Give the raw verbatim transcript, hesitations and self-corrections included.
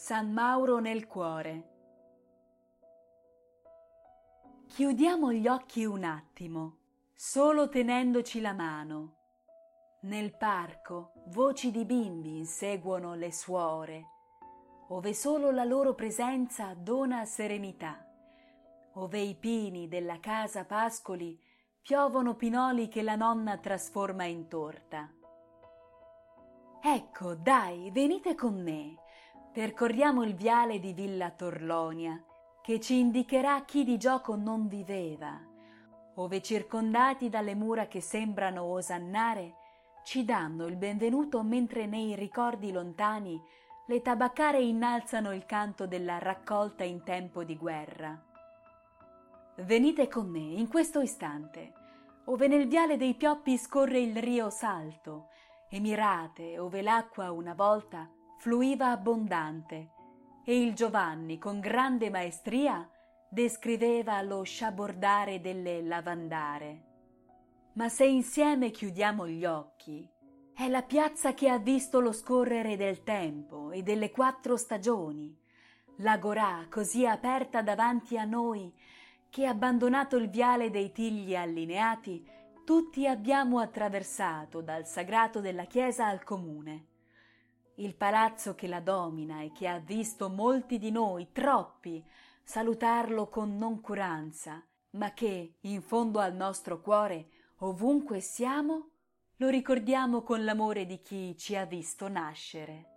San Mauro nel cuore. Chiudiamo gli occhi un attimo, solo tenendoci la mano. Nel parco voci di bimbi inseguono le suore, ove solo la loro presenza dona serenità, ove i pini della casa Pascoli piovono pinoli che la nonna trasforma in torta. Ecco, dai, venite con me, percorriamo il viale di Villa Torlonia, che ci indicherà chi di gioco non viveva, ove circondati dalle mura che sembrano osannare, ci danno il benvenuto mentre nei ricordi lontani le tabaccare innalzano il canto della raccolta in tempo di guerra. Venite con me in questo istante, ove nel viale dei Pioppi scorre il rio Salto, e mirate ove l'acqua una volta fluiva abbondante, e il Giovanni con grande maestria descriveva lo sciabordare delle lavandare. Ma se insieme chiudiamo gli occhi, è la piazza che ha visto lo scorrere del tempo e delle quattro stagioni, l'agorà così aperta davanti a noi che, abbandonato il viale dei tigli allineati, tutti abbiamo attraversato dal sagrato della chiesa al comune. Il palazzo che la domina e che ha visto molti di noi, troppi, salutarlo con noncuranza, ma che, in fondo al nostro cuore, ovunque siamo, lo ricordiamo con l'amore di chi ci ha visto nascere.